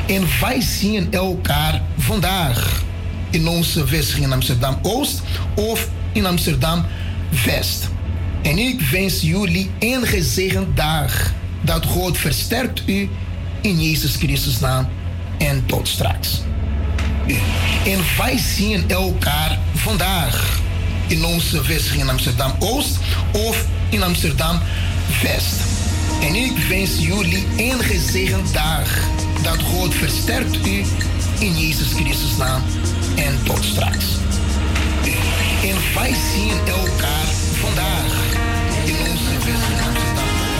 En wij zien elkaar vandaag in onze vestiging in Amsterdam-Oost of in Amsterdam-West. En ik wens jullie een gezegend dag. Dat God versterkt u in Jezus Christus naam. En tot straks. En wij zien elkaar vandaag in onze vestiging in Amsterdam-Oost of in Amsterdam-West. En ik wens jullie een gezegend dag. Dat God versterkt u in Jezus Christus naam. En tot straks. En wij zien elkaar vandaag in onze vestiging in Amsterdam.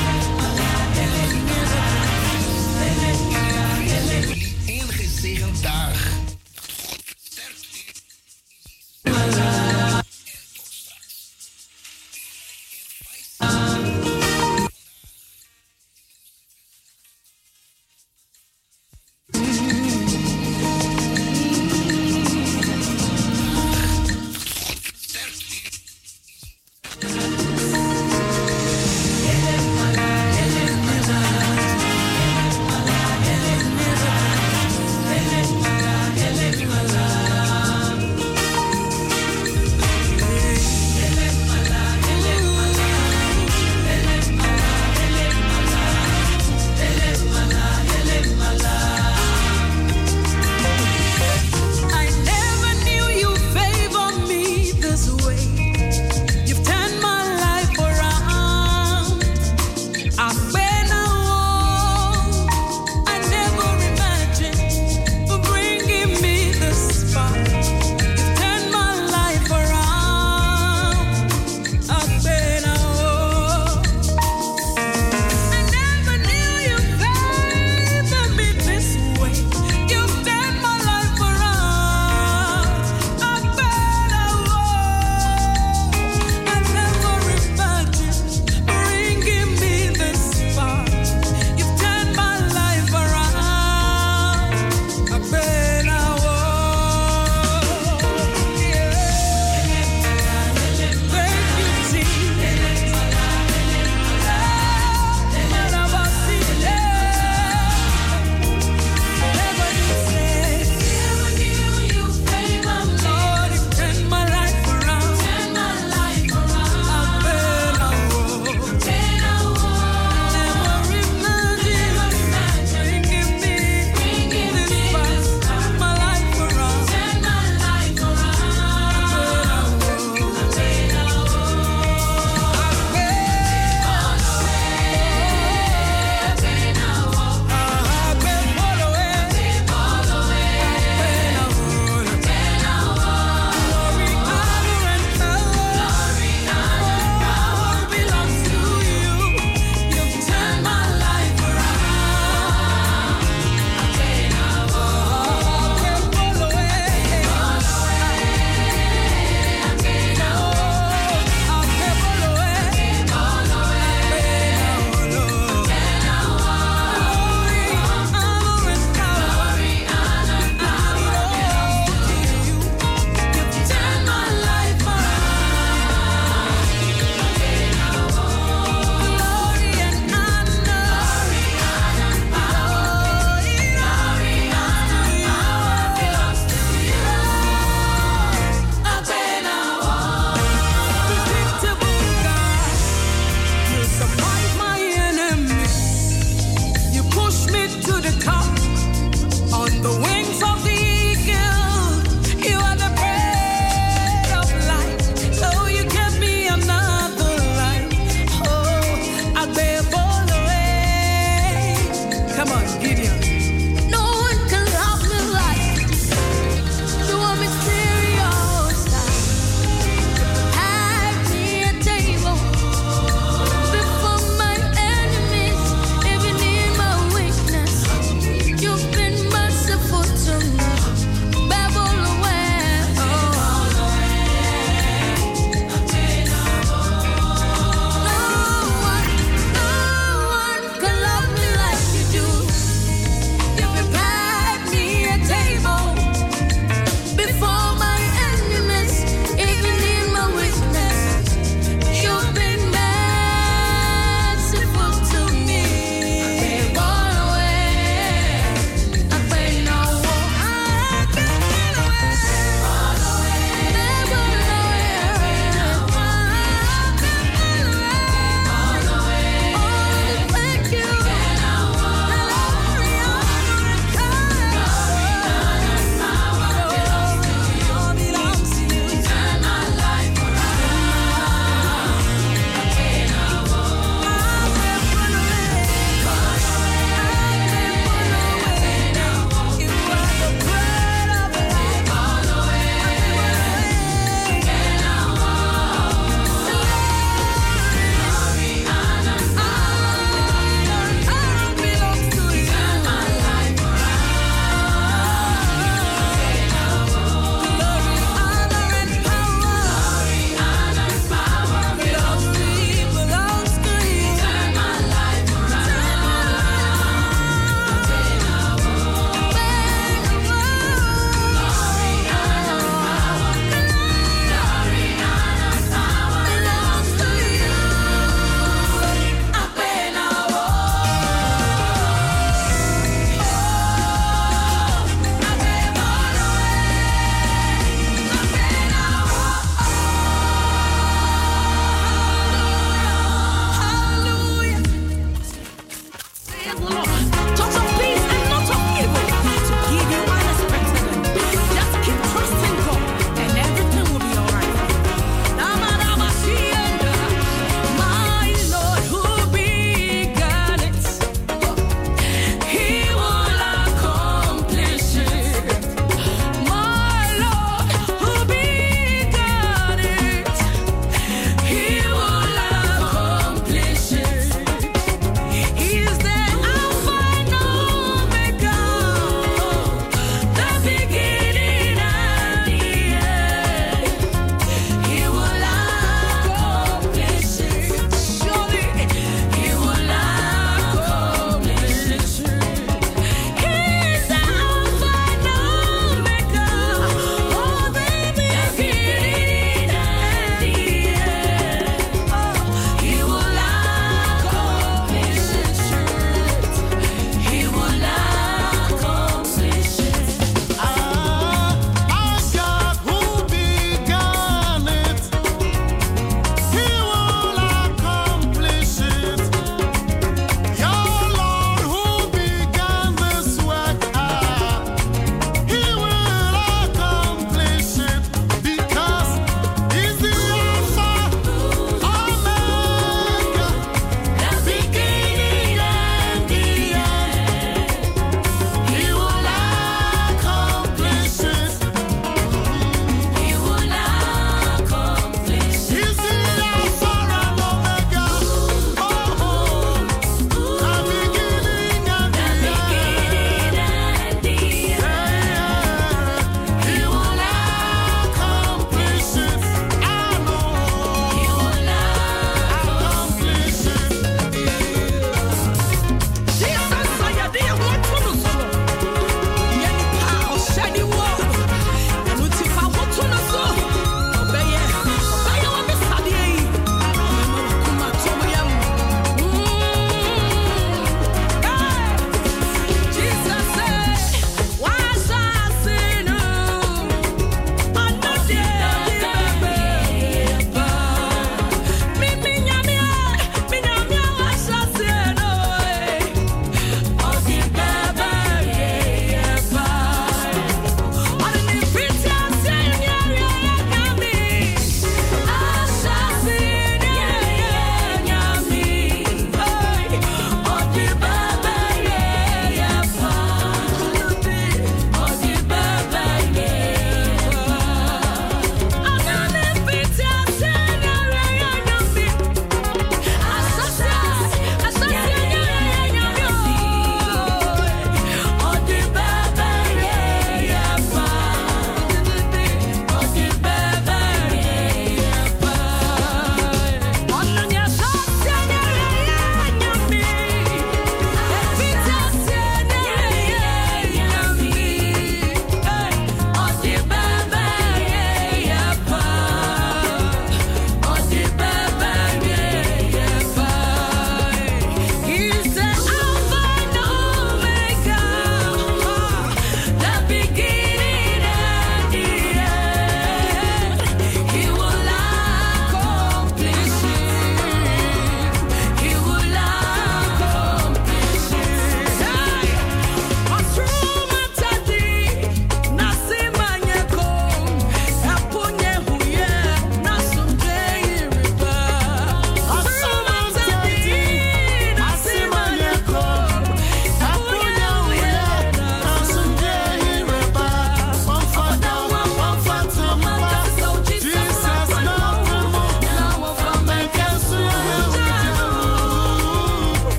Jullie een gezegend dag. God versterkt u.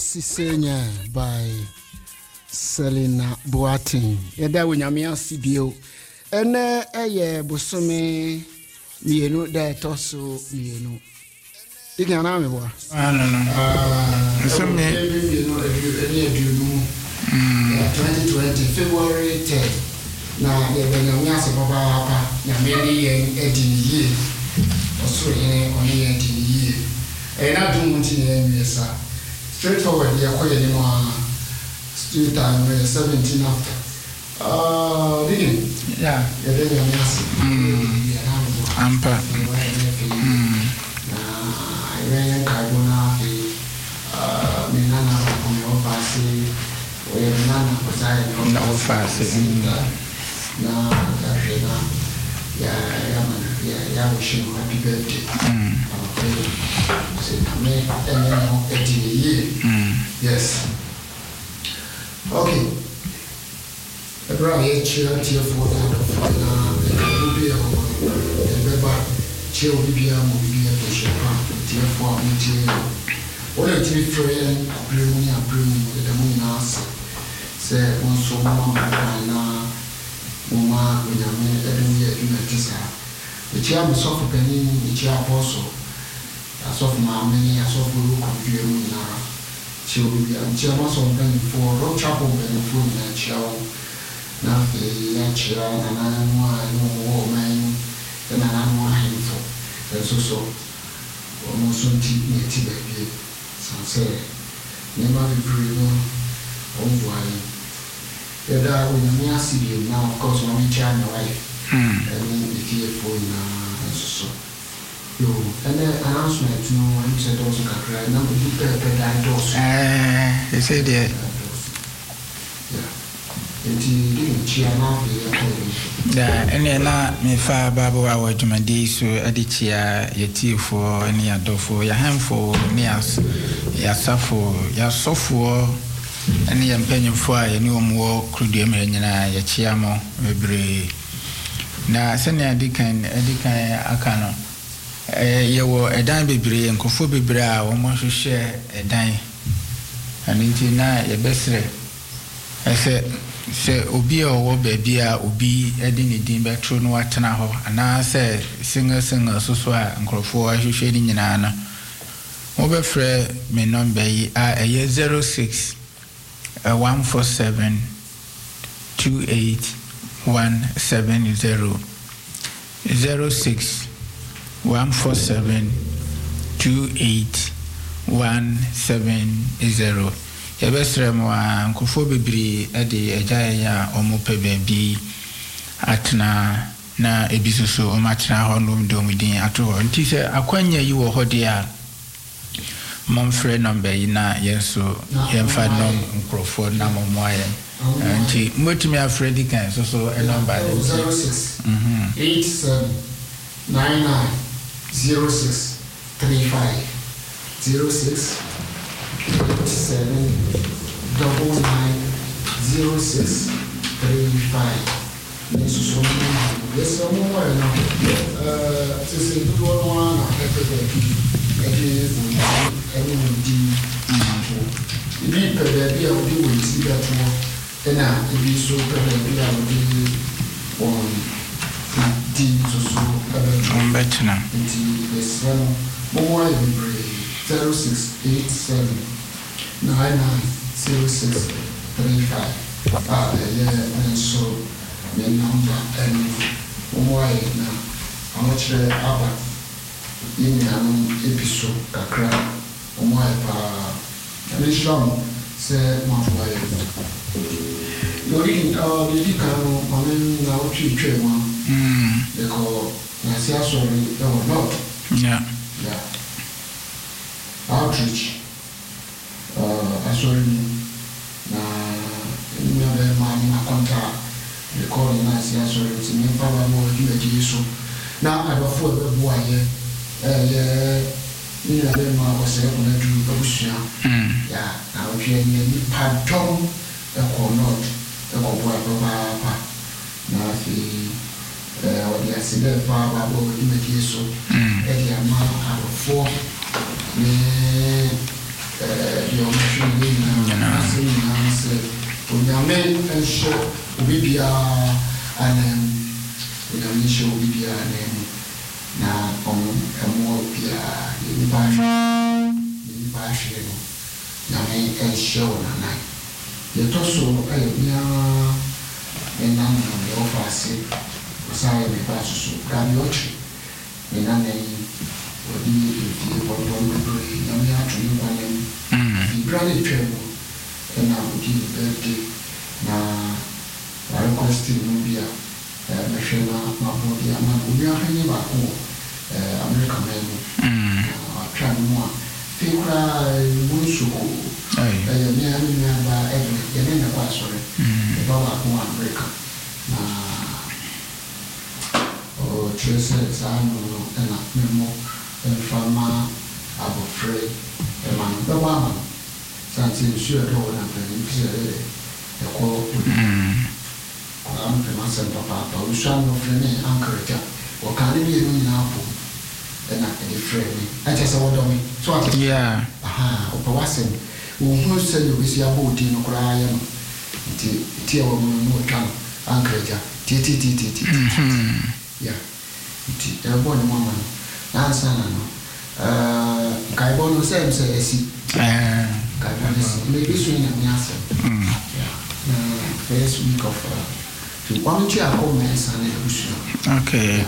Sisenya by Selena Boateng. Yeda wunyamia CBO. Ene eye bosome mienu da toso mienu. Ika na me boa. No. Bosome 2020 February 10. Na ye benyamia se papa papa na me ni ye ediniye. Oso ye oni ye ediniye. Na do munti ye miesa. Straightforward, they are quite anymore. Still time 17 after. Didn't yeah, you're very amazing. Ampa. I ran Carbona, Minana, on your passy, where Nana was I on the old passy. Now, yeah, wishing happy birthday. Yes. Okay. The brother here chair for that will be a chair will be a movie tier for material. What a TV friend, bring the moon answer. Say, one so mama, when you're every year in a tisa. The chair was soft penny, the chair also. As of my many, as of look of you now. She will be a chairman of penny for road chapel penny for the chair. Now the chair and I know man, and I know him for. And so, almost on tea baby. Some say, never be breathing. Oh, why? Yada when you see you now, of course, when we try my wife, and then if you for now, and so. And then announcement, you said also got right now, you better die also. They said that. Yeah, and then me fa Babu our Jumadi, so Adichia, Yeti for any adofo, your handful, Nias, Yasafo, Yasofo, and the opinion for a new more crudium and Yachiamo, Mebri. Now, send a deacon, Akano. You were a dime baby and Kofu Bra, almost share a dime. And into now, your best. I said, say, Obi or baby, Obi, Eddie Dimber, True no Watanaho, and I said, singer, so swear, and Kofu, I should shade in Yana. Over Fred, me number a year 06 147 28170 06 147 28170. Yabesre mo nkofo bebiri ede agyaye a omope baabi atena na ebisusu omatena ho no domudin ato ho nti se akwanya yi wo ho de a momfre number yi na yeso yemfa no nkrofo na momoaye nti motumi afredi kan so a number 06 87 99 06 35 06 87 99 06 35. This is so many. Yes, I'm aware now. This is the one everyone need to be able to see that one. And now, if you so baby, I will be on better now. 0687 9906 35. And so the number and why now how much about in an episode kakra why and say my wife you can now treat one because I say sorry or not. Yeah. Outreach. Sorry, my contact recording. I say sorry. It's me. Papa, more you so. Now I have a full boy here. You know, then I was able to do the yeah. Now if you need pardon, the corner, the papa. Now if what you see there, Papa, more you so. And the amount of 4. deɛ ɔmɛhwɛ nyinaa asɛm nyinaa sɛ onyame nhyɛ obi biara anam onyame nhyɛ obi biara anam na ɛmmoa biara yɛnipa ahwɛ no nyame nhyɛ wo nanan yɛtɔ so ɛyɛ biara ɛnam na deɛ ɔfa ase ɔsan yɛ mepa soso kora deɛ ɔkyere ne nanan wɔde ɛfie bɔbɔ bebree nyame ato ne nkwanam fibra ne twɛ mu ɛna ɔdi ne birthday na request no bi a mehwɛ na mabɔ de ama no obi ahanye baako wɔ America man mu atwa no mu a fei koraa mu nsoko ɛyɛ mea ne nuaba yɛne ne kɔ asɔre ɛba baako wɔ America na ɔkyerɛ sɛ saa no no ɛna memmɔ ɛmfa ma abɔfrɛ ɛma no bɛbɔ ama no sane sɛ nsuo ɛdɔ wɔ na mpanim fi sɛ ɛkɔ koraa mpɛm asɛm papaapa ɔsua no frɛ ne ankaragya wɔka ne mmienu nyinaa po ɛna ɛde frɛ me ɛkyɛ sɛ wɔdɔ me so ate ɔpɛ w'asɛm wɔhunu sɛdeɛ obɛsi abɔ odin no koraa yɛ no nti ɛti a wɔ mu no ne wɔtwa no ankaragya tietitietiti ya nti ɛbɔ ne mu ama no nansa na no nkaebɔ no sɛ m sɛ asi nkaebɔ no si mɛbi so nyame asɛm first week of one chair called my son and okay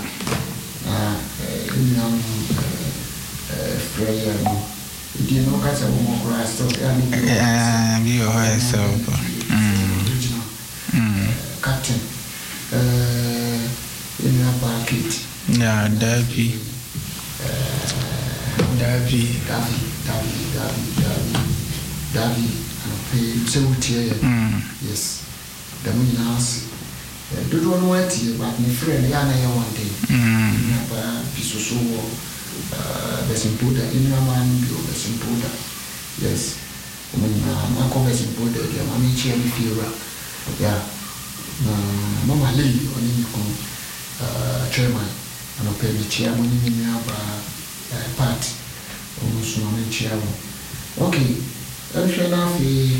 prayer you know that's a woman Christ be yourself captain in a bucket yeah Davy and pay so yes the moon house do one wet but my friend Yana one day never piece of so Besimpuda in your man Besimpuda yes when I call Besimpuda the mommy chair me feel yeah Mama Lee on in chairman and I pay me chairman in your part almost mommy chairman okay I'm sure now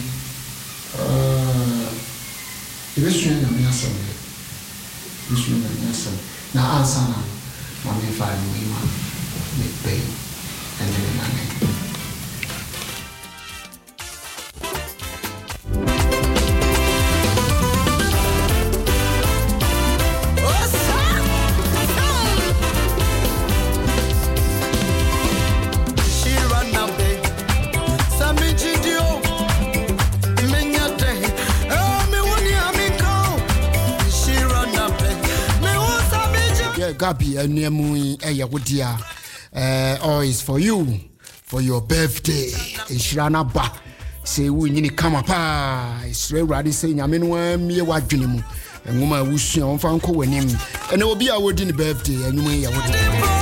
Ibisua na miasam na ansa na mama fa ni ma me pe and then na me Gabi enuemu eyewodia all is for you for your birthday Inshirana ba say we nyini kama pa Israel radi say nyame no amie wadwene mu enwoma awusua onfa nko wanim ene obi a wodi ne birthday enumu eyewodia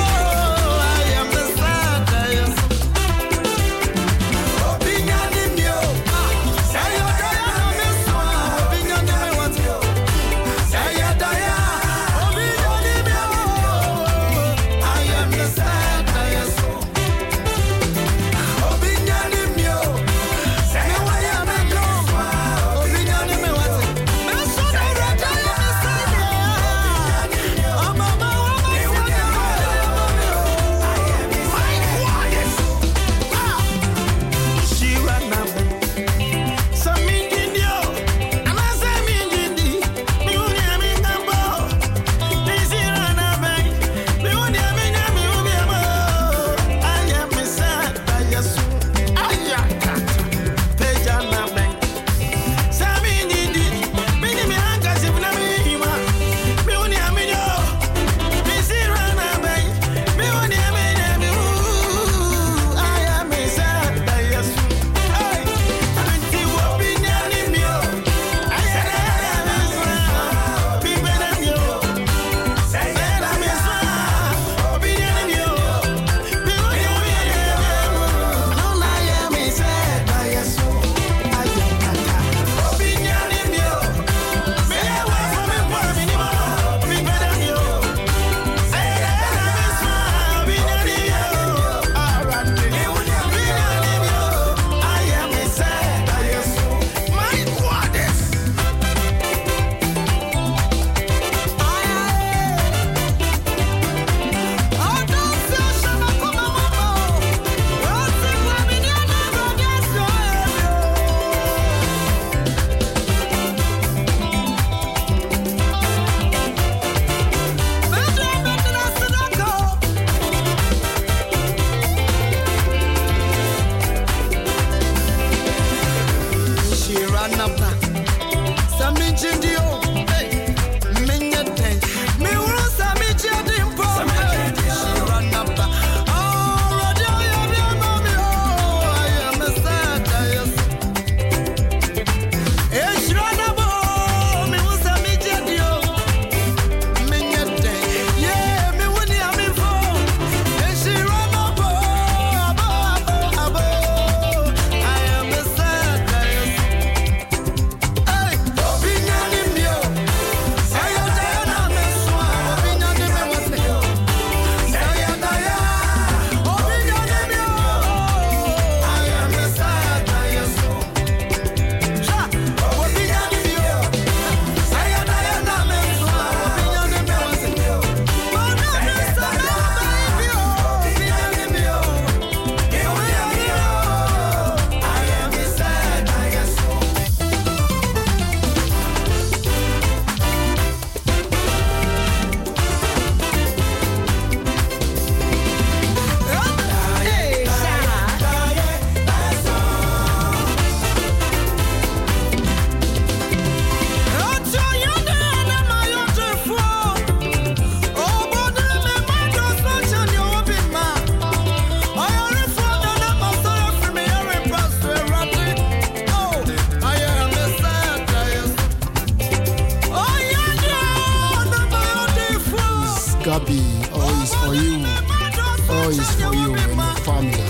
Gabi, all is for you. All is for you and your family.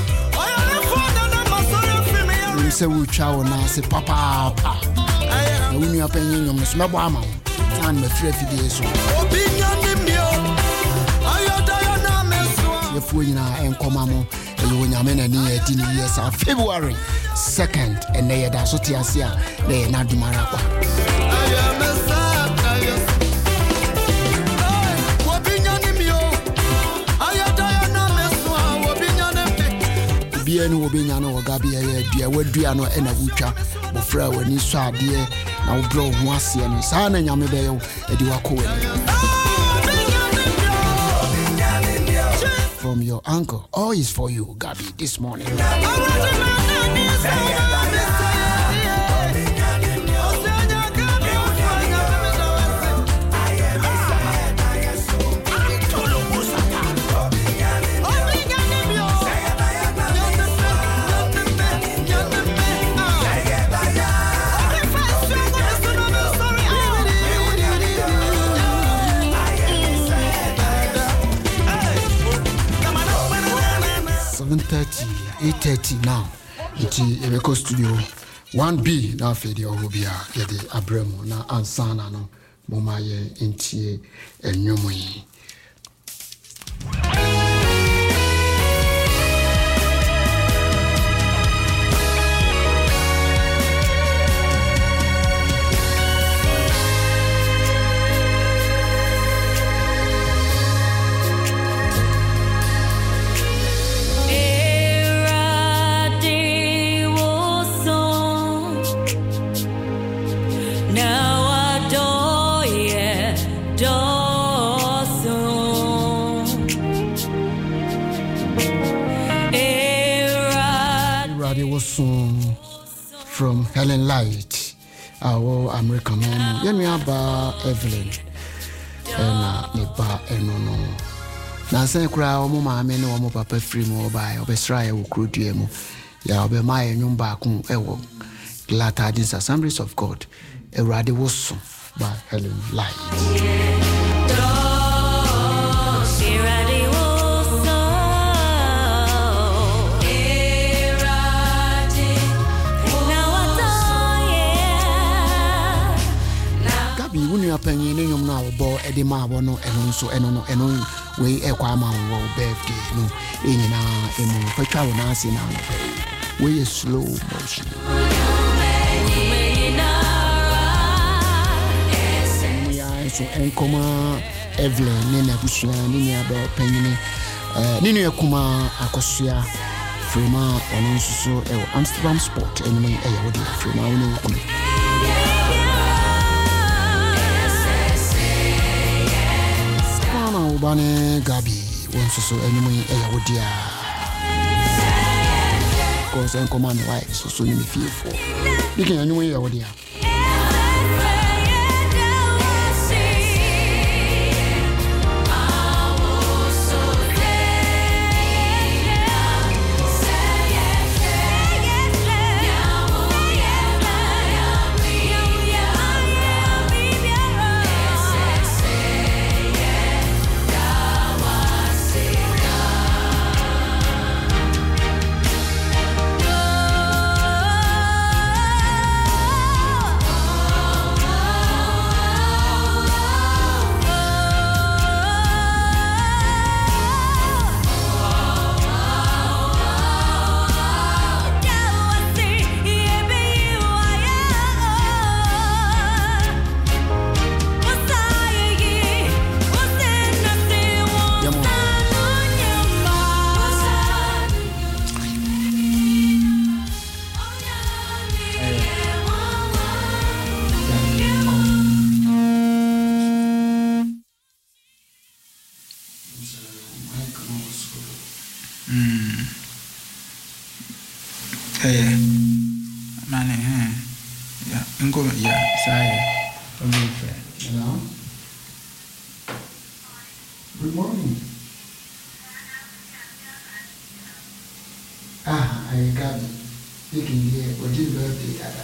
You say we chow now, say papa. When you are paying your Miss Mabama, and the 3 days. If we are in Comamo, you will have near 18 years of February 2nd, and they are Sotiasia, they are not the Marapa. Bien will be no Gabi, dear, what Diano and a Wucha, or Fra when you saw dear, now blow once and son and Yamabel, and you are cool. From your uncle, all is for you, Gabi, this morning. $7:30, $8:30 now. It's a studio 1B now for the Obia, the Abremo, na Ansana, no, Momaye, Intie, and Numui. From Helen Light, our American man, Yamiaba Evelyn, and Nipa Enono. Nancy Crow, Mama, men or more papa free more by Obestra, who could do emo. Yabe my and Yumbakum Ewo. Glad Tidings Assemblies of God, a radio song by Helen Light. When you are paying in now, boy, Eddie Marbono, and also, and way a quama birthday, no, in a petrol Nancy now, way slow motion. So, and Coma, Evelyn, Nina Bushia, Nina Bear Penny, Nina Kuma, Akosia, Frima, and also Amsterdam Sport, and me, a would Frima. Bane Gabi wants so anyway a wodia. Because and command wife so you may feel for. You can anyway a wodia. yeah. Man, yeah. Go, yeah. Sorry. Hello. Good morning. I got it. You can hear what you birthday at.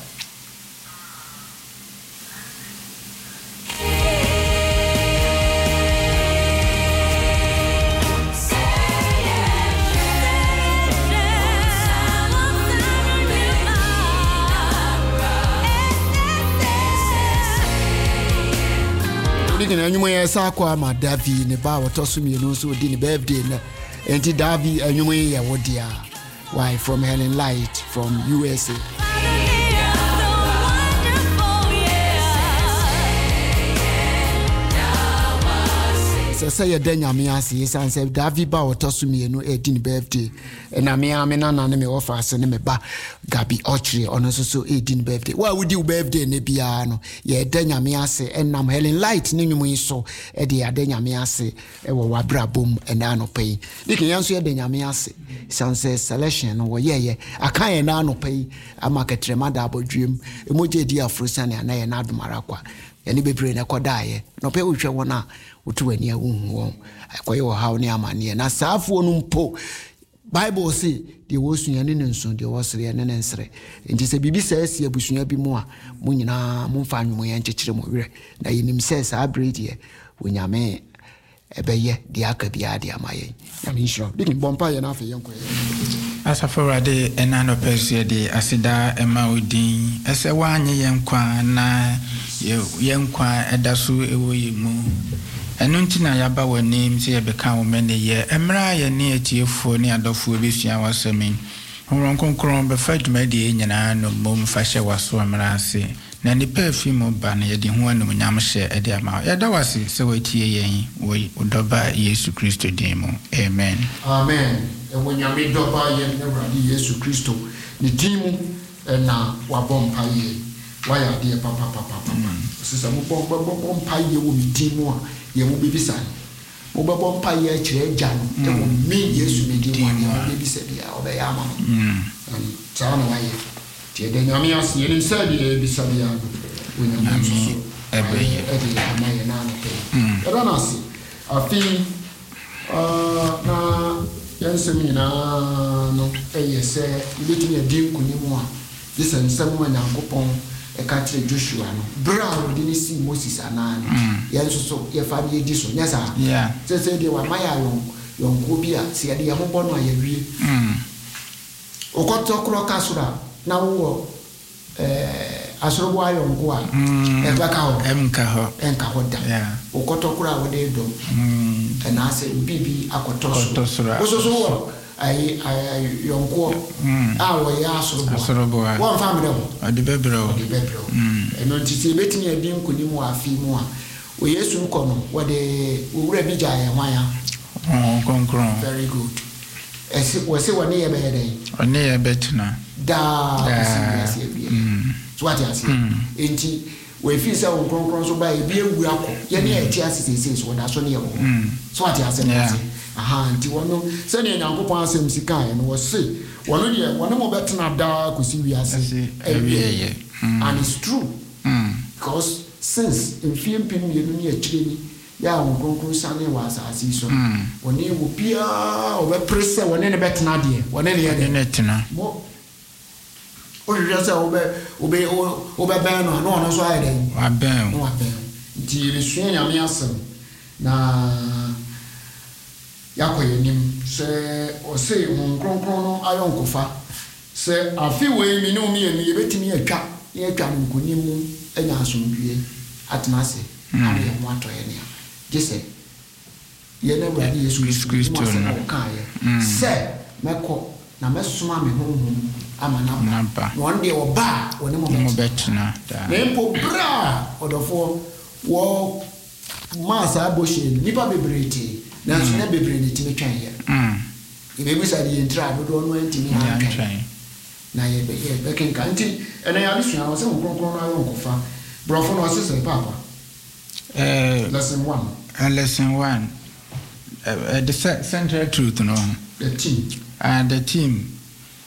Anyume ya sakwa ma Davi ne ba wotoso mienu so di ne birthday na enti Davi anyume ya wodia why from Helen Light from USA. Say ya den nyame ase yesan say Davi ba wotoso mienu e di ne birthday na me na me offer ase ne me ba Gabi Ochre ono so e di ne birthday why would you birthday ne bia no ye den nyame ase enam Helen Light ne nwumu so e de ya den nyame ase e wo wabrabom na no pay dikin yanso ye den nyame ase sanse selection no wo ye akan ye na no pay amaketrema da abodwem emoje di afrosane na ye na adomara kwa yani bebre na kodaye no pay wohwe wona wotu ani ahunhu won akoye wo hawo ne amane na saafo no mpo Bible say de wo suane ne nso de wo sere ne nsere enti se bibi sa asia busua bi mu a mu nyina mu fa anwum ye nkyekere mo were na yenim se sa brede wonyame ebeye de aka bia de amaye nyame nshiro dikin bompa ye na afa ye nkoye Asaforade enano persie de asida ema odin ese wanye yenkwa na yenkwa edaso ewo yemu enu ntina yaba wani se yebeka wo mene ye emra ye ne atiefo ne adofo ebesua wasemi horon konkron be faduma de nyina no mom fa hye waso emra ase na ni perfi mo ba na ye de ho anum nyam hye e de ama ye da wase se watie yen wo odoba Yesu Kristo din mo amen amen when you made doba yen na radi Yesu Kristo ni timu na wabompa ye waya de papa sisa mo bompa ye wo mi timu a ye mo bibisa mo bompa ye kire gya no e wo mi Yesu me di mo ye bibisa dia obeya ma cha na waye tie de nyame ase ye nsa de bibisa dia wo nyame so ebeye ede ama ye na no pe era na ase afi na yansemi na no eyese ibetini adin kunimu a disa nsem ma Nyankopon e ka kire Joshua no bra de ni si Moses anani yanso so ye fa bi edi so nyasa se de wa maya yonko bi a se de ya mombo no ayawie okoto kro kasura na wo asorobo ayonko a e baka ho enka ho da okoto kro a wo de do na se bibi akoto so ai yonko wo ya asorobo wo family wo ade bebro eno titi betimi adi nkonimu afi mu a wo Yesu nko no wo de wura bi gya ye hwan ya konkron very good esi wo se woni ye be den oni ye betuna da so what you say enti we feel say wo konkron so ba e bi ewu akọ ye ne eti asese so da so ne ye wo so what you say aha nti wono se ne Nyankopon asem sika ye no wo se wono de wono mo betena da kosi wi ase ewie and it's true because since in film pin ye no ne akire ni ya wo konkron sane wa asase so woni wo bia wo be presse woni ne betena de woni ne ye ne tena mo o je say o be ban no so ayi den wa ban nti resua nyame asem na yakoye nim se o se mon kronkron no ayonkofa se afi we mi no mi ye betimi atwa ye atwa nkonim anya asomdue atnase ari mo atoye ne gese ye na wadi Yesu Kristo no kaye se meko na mesoma me honhom amana one day oba woni mo betna da nempo bra odofo wo masa aboshe nipa bebrete na so na bebrete timi twan ye ibe sa di entra do no antimi na twan na ye be kenka nti ena ya bisu na se nkronkron na yo nkofa brofo no asese papa lesson 1 lesson 1 the central truth no the team and the team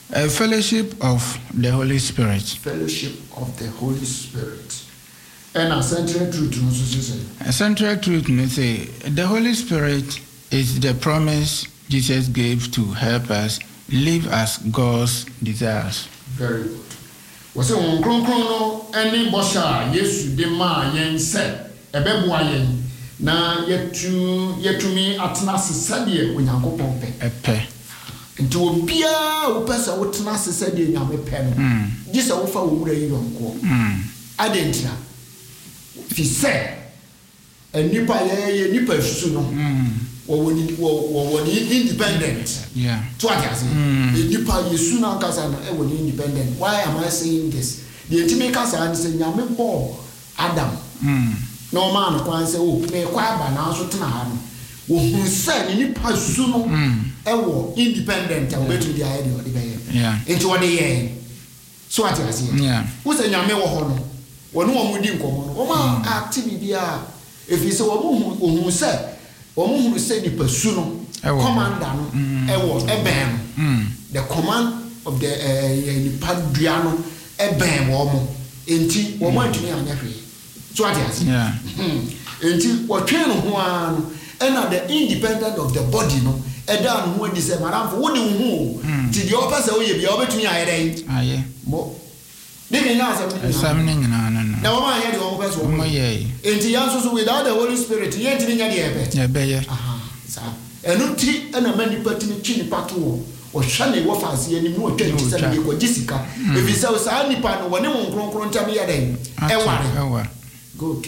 A fellowship of the Holy Spirit. Fellowship of the Holy Spirit. And a central truth. A central truth, say, the Holy Spirit is the promise Jesus gave to help us live as God's desires. Very good. Was a chrono any bosha, yes, the ma yen said, a bebuayen. Na yetumi atena sesade onyanko pompe epe nti obia wo pesa wo tena sesade nyame pe no gisa wo fa wo wura yi yonko adentia fi se enipa ye nipa susu no wo ni independent yeah to atase enipa yesu na kasa no e wo ni independent. Why am I saying this? The intime kasa an se nyame bo Adam no man kwan say oh me kwa ba na so tena ha no wo hu say ni nipa su no e wo independent and betu dia ide o de be yeah enti wo de ye so ati ase yeah wo say nyame wo ho no wo no wo mudi nkomo no wo ma active bia efi say wo hu say wo hu say nipa su no commander no e wo e ben the command of the nipa dua no e ben wo mo enti wo ma ntumi anya hwe. So what is yeah. Until what train who are and the independent of the body no and down who is a madam for what do who did the opposite way be over to me I yeah more didn't answer something no now I had the opposite one yeah until answers without the Holy Spirit yet in the yeah and no tea and a many pertinent chin patu or shiny waffles and no 27 or Jessica if he sells any pan or no one grown to me again. Good.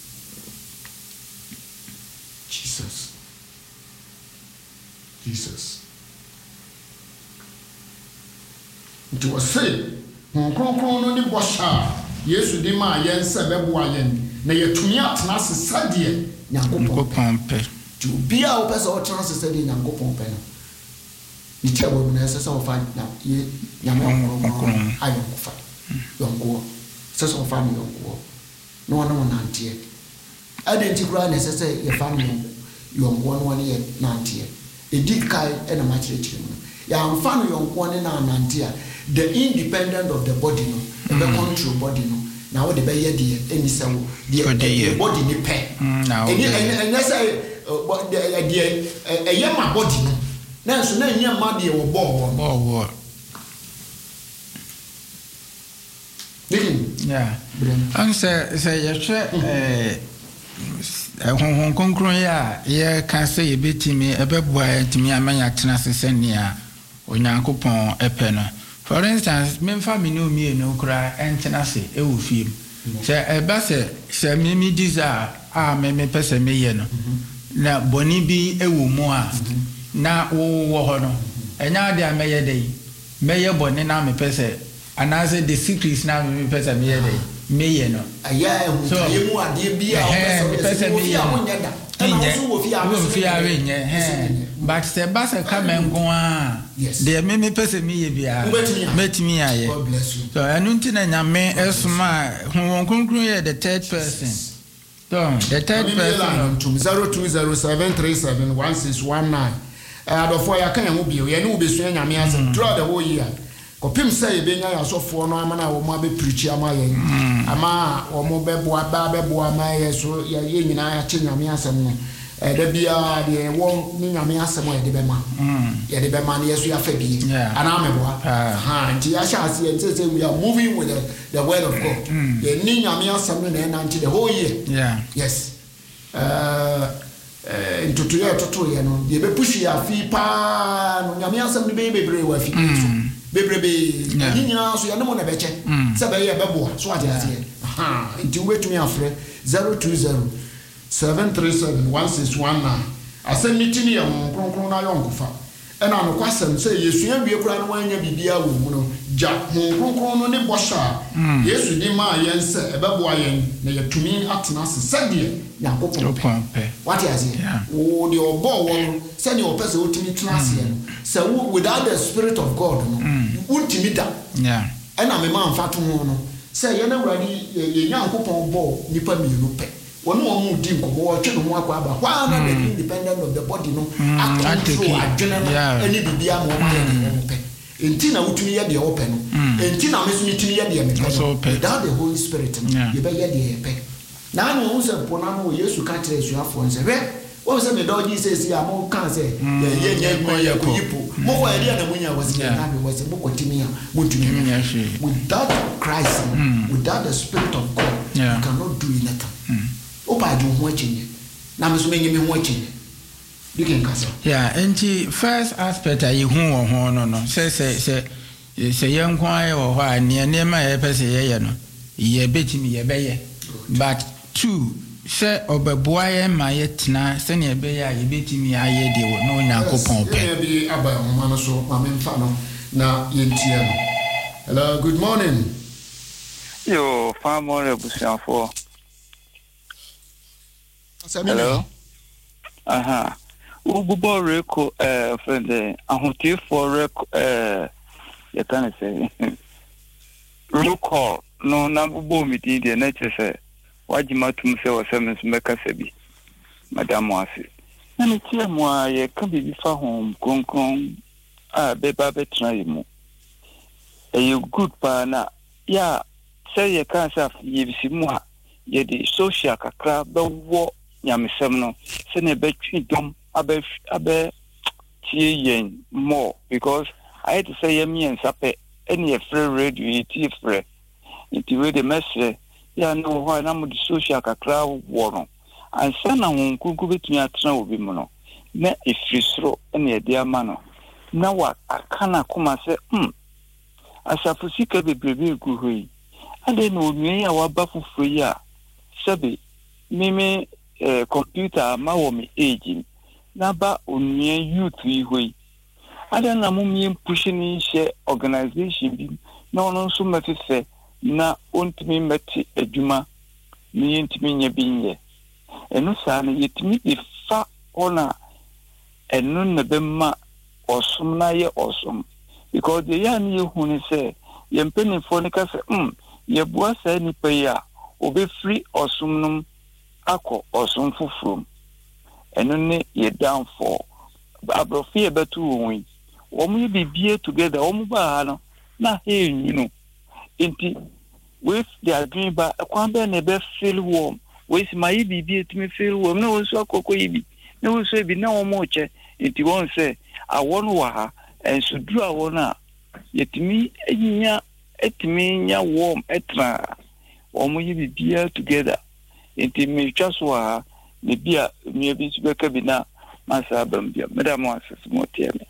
Jesus. It was said, Kronkron ni bosha, Yesu di ma yen se beboa yen, na yetumi atena sesade Nyankopon pe. To be our person or chance sesade Nyankopon pe no. Ni tewo na sesa ofa na ye Nyankopon ayonkofa. Yonko. Sesa ofa ni yonko. No one nantie. Identical necessary your family, you are 1 year nantie. A dick kai and a match. Ya mfano yonkwane na nantia, the independent of the body no, the control body no. Now the bay the any so the body ni pe. And yes I a yama body no. Now so na nya madi or ball. Yeah. And say Hong Kong ya can say a bit to me a bit boy to me a man at Tenassia or Yankopon Epena. For instance, men family know me no cry and Tenassi, a will feel. Say a basse, say Mimi desire, me person me no. Now Bonnie be a woman. Now, oh, and now they are Mayor Day. Mayor Bonnie now me person. And I said the secrets now me person me day. Me no. So you are dear be person me but the bus come and go on. Yes. They me person me be met me aye. God bless you. So I don't think I may as my who conclude the third person. So the third person 0207371619. Before I can be you know be swing me as throughout the whole year. Kopim say benya yasofo no amana wo ma be preach amaye ama wo mo be boa ba be boa amaye so ye nyina ya che nyame asem no da bia de wo ni nyame asem ye de be ma ye de be ma ne yesu ya fa bi ana me boa nti ya sha ase ye say we are moving with the word of God ye ni nyame asem no na nanti the whole year yes ntutu ye toto ye no ye be push ya fi pa no nyame asem no be bebre wa fi so bebrebe nyina so ya no na beche se be ye beboa so ade ase nti wetumi afre 020-737-1619 asem mitini ya kronkron na yonkofa ena no kwasem se yesu awie kura no wanya bibia wo mu no ja kronkron no ne bosha yesu di ma yense ebeboa yen na yetumi atena se sede yakopon pe what ase wo de obo wo se ne opese otumi tena ase no se without the spirit of God no ultimi da ena me ma mfa to ho no se ye na wurade ye yakopon bo nipa mienu pe one more deep or children walk about one independent of the body no control adrenaline any bibia mo Enti na wutumi ye de open no. Enti na me so mitumi ye de me pɛ. Without the Holy Spirit no, you be ye de pɛ. Na no unse pona no Yesu ka kire suafo nse. What was the dog Jesus? Ya mo kan say ye ko yipo. Mo ko area na munya was na be was mo continue mutumi. Without Christ, without the Spirit of God, you cannot do anything. Opa do ho achinye. Na me so menye me ho achinye. You can kasa. Yeah, and the first aspect I hu ho no say yen kwa ye wo ha ne ma ye pese ye no. Ye betimi ye beye. But two she obeboa ye ma ye tena se ne be ya ye betimi aye de wo no Nyankopon pe. Ye bi aba ho ma so ma me mfa no na ye ntia no. Hello, good morning. Yo, fine morning busiafo. Hello. Aha. Ububo reko friend ahotie for reko you can say roll call no na bubo meeting dey na chese wajima tum se o semen meka sebi madam wase na me tie mo a ye ka bibi fa hom konkon a be ba be try mu e good pa na ya say ye kan sa ye bisi mu a ye di social kakra be wo nyamesem no se ne be twidom abe tie yen more because I had to say yemi and sape any free radio tea free into where the message ya no why na mo social kakra wo and sana won kuku betumi atena obi mu no na efrisro na ede ama no na wa akana kuma se asafusika bebrebe gu hoi ade no onwe ya wa ba fufuro ya sebe meme computer ma wo me age na ba onwe youth hoi ade na mo mi pushing share organization bi na ono so mafefe na ontimi meti adwuma ni ntimi nya binye enu sa na yetimi bi fa ona enu na bemma osum na ye osum because the ya ni hu ni say ye mpeni fo ni ka say ye bua say ni pe ya obe free osum num akọ osum fufrum enu ne ye down for abrofi e betu won omu bibie together omu ba no na he nyinu enti with their dream ba kwamba na be feel warm we si mai bibie to me feel warm na won so akoko yibi na won so bi na omu che enti won say awon wa ha enso duru awon a yetimi enyia etimi nya warm etra omu yibi bibie together enti me twaso ha ne bia me bi su be ka bi na masa bambia madam asese motieme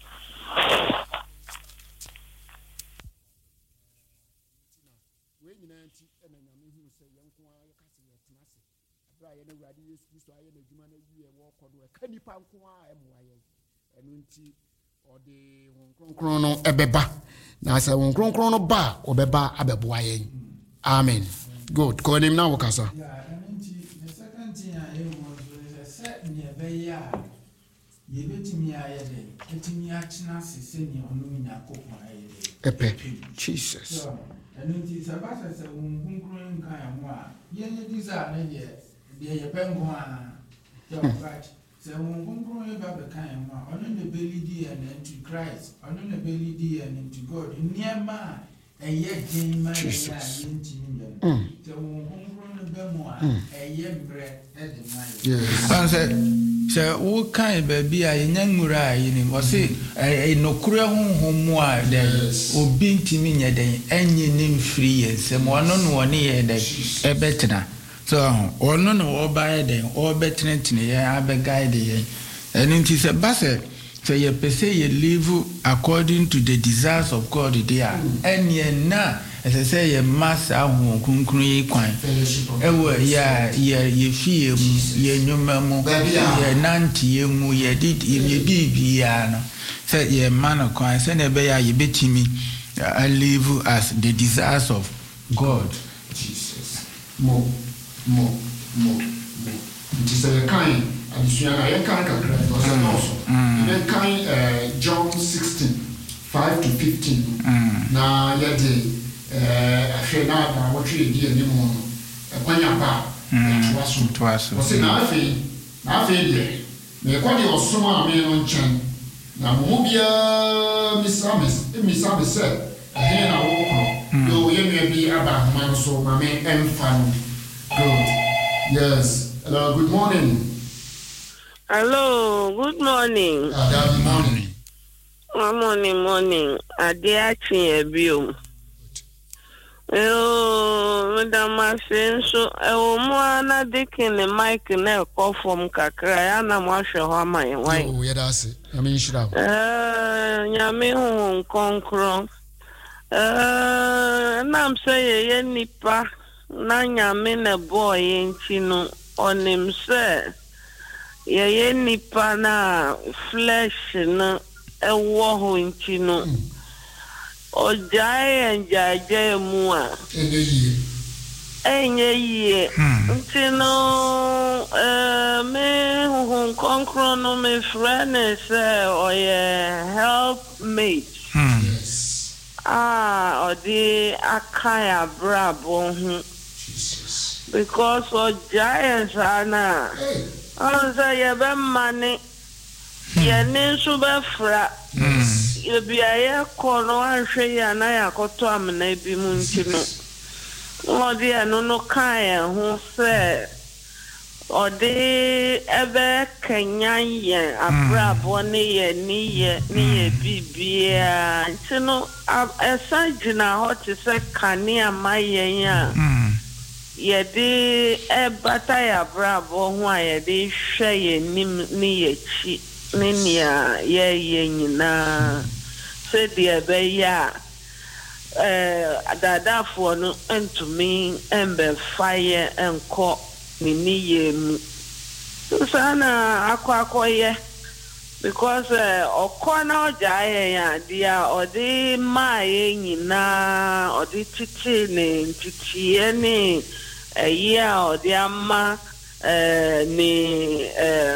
krono ebeba na se won krono ba obeba abeboa yen amen good ko nim na wokasa the second thing I was set near beya ye betimi ayede etimi achina sese ni onu Nyankopon ayede epe Jesus and it sabasa se won krono kan mo a ye desire na ye penko a right se won krono e ba be kan mo a onu ne belidi and to Christ onu ne belidi and to God niema eye din ma ya yentimi nyen se won krono be mo a eye bre e de ma se wo kan ba bi a yenyanwura yini wo se enokure honhom a de obi ntimi nya den enye nim free yensem ono no one ye de ebetena so ono no wo ba ye den o betena tene ye abe guide ye eni nti se base so ye pese ye live according to the desires of God there enye na as say ye master ahun kunkun yi kwan ewo ye fie mu ye nyoma mu ye nanti ye mu ye ye bibia no say ye man kwan say na be ya ye betimi live as the desires of God Jesus mo Jesus kind adisuana ye kan kakra no so no ye kan John 16:5 to 15 na ye de afena da wotwe di ani mu no kwanya ba twaso o se na afi de me kwadi osoma me no nchen na mobia misame said again I walk do you be about man so mame enfan good yes hello good morning good morning good morning morning adiachi ebiom madam asenso mo ana dikin the mic na call from kakra ya na mo ahwe ho amaye why yeah that's it I mean shira nyame hu konkron nam say ye nipa na nyame na boy nti no onim say ye nipa na flesh na ewo ho nti no Ojaye njaje mua enye ye ntino me hon konkro no me friend say oye helpmate yes odi akaya brabo hu because ojaye sana onza ye be mane ye ne so be fra Biaya kono ahwe ya na yakoto amna bi mu ntino odi no kan ho se odi ebe kanyan abrabo ne ye bibia ntino esa gina hot se kane amayen ya ye de ebata ya abrabo ho aye de hwe ye nim ne ye chi Ninia ye nyina said the beya dada for no entumi embe fire enko ni ye mu sana akwakoye because okona ojaye ya dia odi mae nyina odi titi ne titi ni ya odi ama ni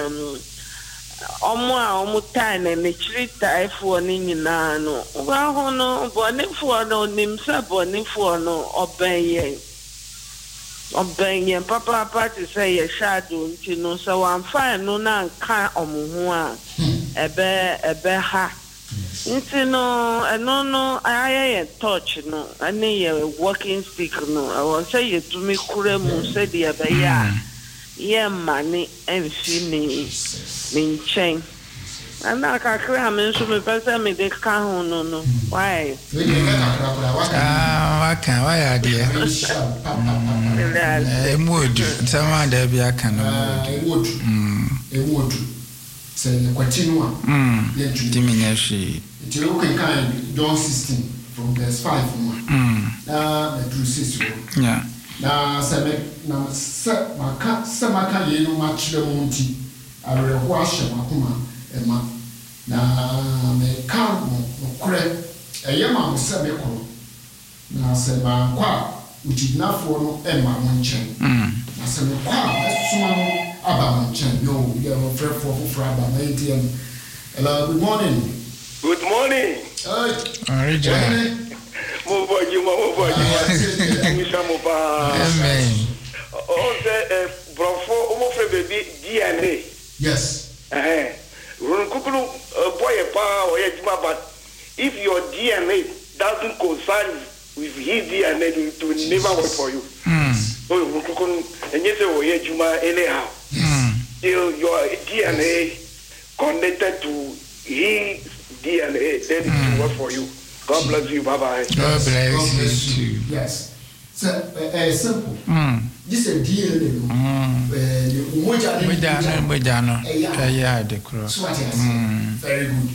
omu tane ne chirita efo ni nyina no wa hono bonifo no nimsa bonifo no obenye papa ti say ye shadow ntino so wan fine no na nka omuhu a ebe ha ntino eno aye touch no ani ye walking stick no I want say ye to me kure mu say the ebe ya ye mani enfini minchen ana kakra me so me pesa me de ka ho no why waka why ade mood sama da bia kan mood say the continue diminya shi ti o kan John 16 from verse 5 na the 2:6 yeah na maka ye no ma kire mo nti areho ahye makoma ema na me kan mo kure eye ma mo se me koro na se ma kwa ujidnafo no ema mo nchen na se me kwa esuma no aba mo nchen yo ye mo frefo aba na etiem hello good morning original Amen. Brofo omo fe baby DNA. Yes. Run kukulu boy pa or but if your DNA doesn't coincide with his DNA, it will never work for you. So kukulu and yes or juma anyhow. Your DNA connected to his DNA, then it will work for you. God bless you. Bye-bye. God bless you. Yes. So, simple. This is DNA. The cross. Very good.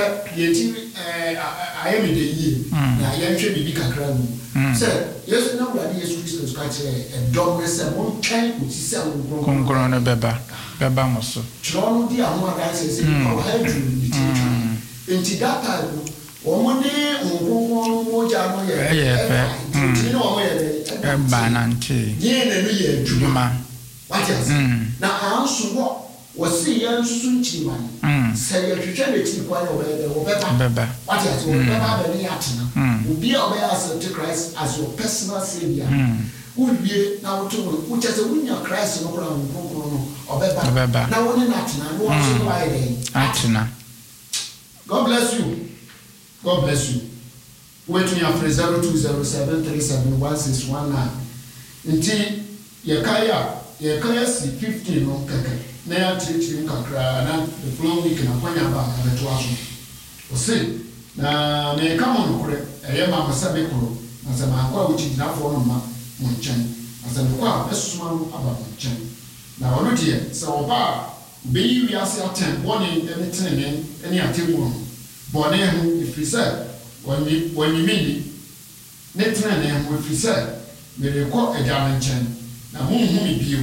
I am in the year. Now, I am sure you can cry. Sir, yes, no, I need to scratch a dog. One kind which is Congrona Beba Mosso. Tron, dear, one I say, our head into that time. Omode moja no ye bananti ye na no ye adwuma what is na anso wo se ye nsunchi man se ye twetwe na ti kwa obeba what is obeba be ni atena obi a obey accept Christ as your personal savior uwie na wo to wo chese wunya Christ no kora no obeba na wo ni atena no wo so why dey atena God bless you. God bless you. Wait me after 0207371619. Until Yakaya si 15 no kaka. Na ya treat kakra na the following week na kwanya ba abeto aso. O say na me come on kure eye ma masabe kuro. Na se ma kwa uchi na fo no ma mo nchen. Na se kwa esuma no aba mo nchen. Na ono die se oba be wi ase atem bone anything ne any atemu bone ho ifisa when you mean ne trene ho ifisa me rekọ eja nchen na mo hu mi bio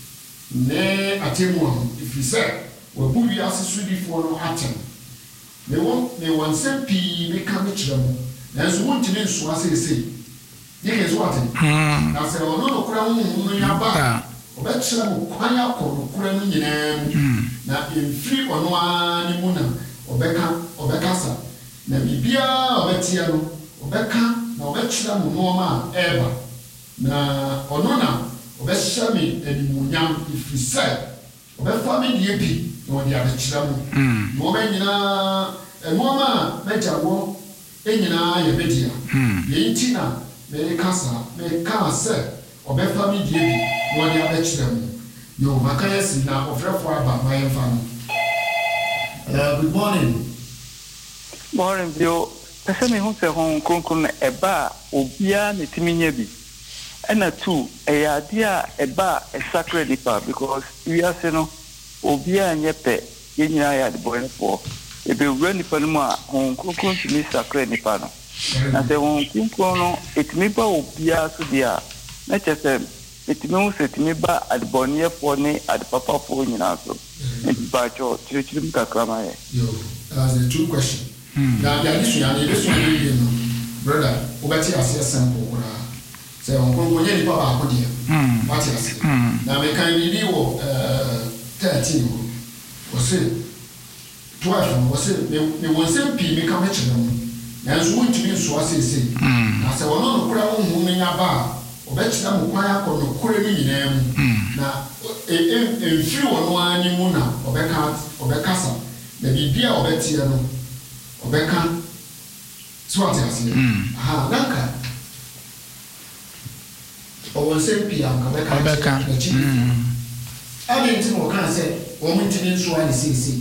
ne atemu ho ifisa we bu wi ase sudifo no atem me won sem pi me ka me kire mo na so won tine nso ase sei ye ke so atem na se ono no kura mo hu no ya ba obetchira mo kwan akọ kura no nyina na emfiri ono ani mu na obeka sa na bibia obetia no obeka na obetchira mo no ma eba na ono na obehya me animunyam ifisa obefa me die bi na odi abechira mo mo benyina emoma mejawo enyina ye bedia ye ntina me kasa se obefa me die bi na odi abechira mo yo makaya si na ofrefo aba mayen fa no. Good morning. Morning, Bio. Pese me hu se hon kronkron eba obia ne timinya bi. Ena two eya dia eba sacred nipa because we are say no obia nyepe ye nyina ya de boy for. Ebe wura nipa no ma hon kronkron timi sacred nipa no. Na se hon kronkron no etimi ba obia so dia. Na chese etimi hu se etimi ba adboniye for ne adpapa for nyina so. Ba cho chiri kakrama ye. Yo, that's the true question. Now the addition brother, obeti ase sample kura. Say on ko nye ni papa akodi. What ase. Na me kan bi wo 13 wo say 12 wo say me won say pi me ka me chire mo. Na so won tumi so ase ase. Na say wono no kura wo hu me nya ba, obeti na mo kwan akọ no kura mi nyina mu. Na emfiri wono ani mu na obeka sa. Na bibia obeti no obeka so ati ase aha nanka o se pia nka obeka abi ntimo mo kan se o mun tini so ani sisi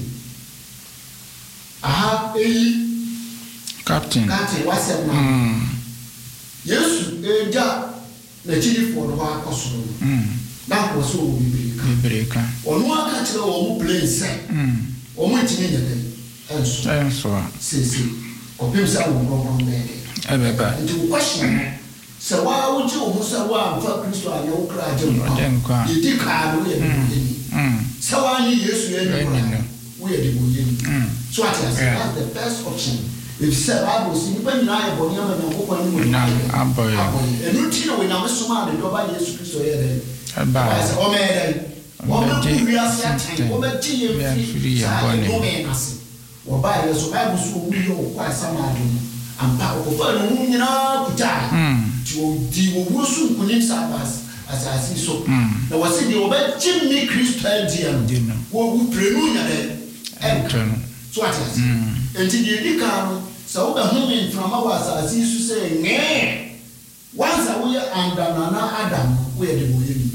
aha captain wasem na Yesu eja na chiri fo no ha kosoro na ko so o bibrika onu aka kire o mu play se o mun tini nyade enso sisi opim sa wo ngoro mbede ebeba nti question se wa wuji o so wa mfa Kristo anya wo kra agye yedi ka no ye ni se wa ni Yesu ye ni wo ye de bo ye ni so at that's the best option if se wa bo si ni pa nyina ye bo ni ama na ko ni mo na aboy enu ti no we na so ma de do ba Yesu Kristo ye de eba se o me de o me ku wi ase atan o me ti ye free ya bo ni oba yeso Bible so wi yo kwa samadu ampa ofa no nyina kuta ti o di wo wusu kunim sabas asasi so na wase di oba chimmi Christian diam wo wu prenu nya de entron so atas enti di dika no so oba humi from our asasi so say nge once we andanana Adam we de boyeni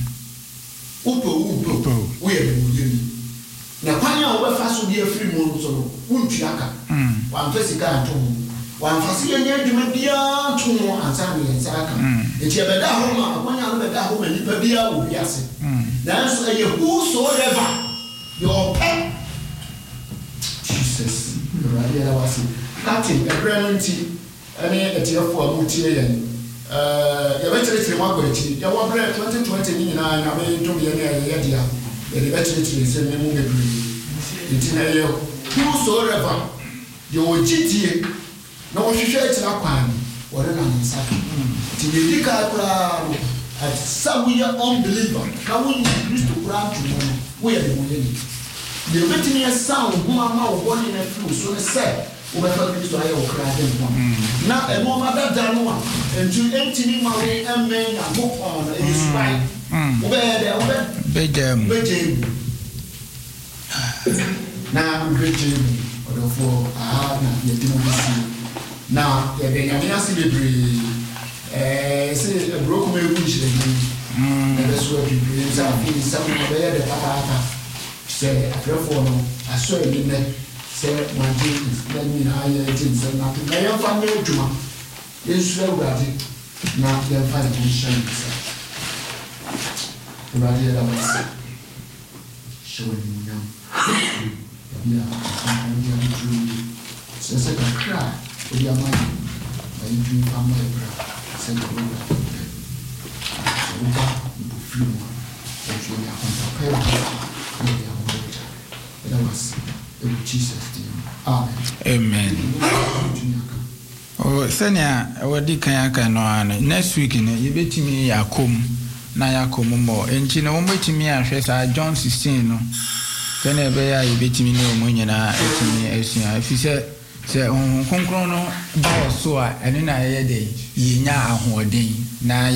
upo we de boyeni na kwanya obefa so dia free mo so no untuaka wa mfesi ka nto wa mfasi yenye dwuma bia nto ansa ne yensa aka enti ebeda ho ma kwanya no beda ho ma nipa bia wo biase na so ye whosoever your pet Jesus right ya wasi captain ebrenanti ene etiafo amutie yen ya betere wa gwachi ya wa bre 2020 ni nyina na me ntom ye ne ye dia the better say me mo bebre ntina ye whosoever you ojitie na wo hwehwe etira kwan wo re na nsa ti be dika kra at some we are unbeliever na wo ni Kristo kra tu mo wo ye de mo ye ni the better ni sound mo ma wo body na flu so ne say wo be fa Kristo aye wo kra de mo na e mo ma da no a entu entini ma we emme na mo on e spy wo be de wo be Bejem. Na Bejem. ɔdɔfoɔ aha na yɛde mu bɛsi na yɛde nyame ase bebree sɛ aburo kɔma ɛgu nhyerɛni na ɛbɛso bebree sɛ afei nsɛm no ɔbɛyɛ de papaapa sɛ afrɛfoɔ no asɔ ani nɛ sɛ wagye na nyinaa yɛgye nsɛm na na yɛmfa nyɛ adwuma yɛnsuro awurade na yɛmfa ne ho nhyɛ ne nsa awurade yɛda wo ase hyɛ w'animuonyam ya ya ndru sese kakra oya mani ndru ama ebra se ko na uba mbufimu ejo ya kwanta kwa ya mbuja ela was in Jesus name amen oh senia wadi kan aka no an next week ne yebetimi yakom na yakom mo enchi na wo metimi ahwe sa John 16 no sene ebe ya yebetimi ne omo nyina etimi asua afise se konkron no ba so a ene na ye de yenya ahoɔden na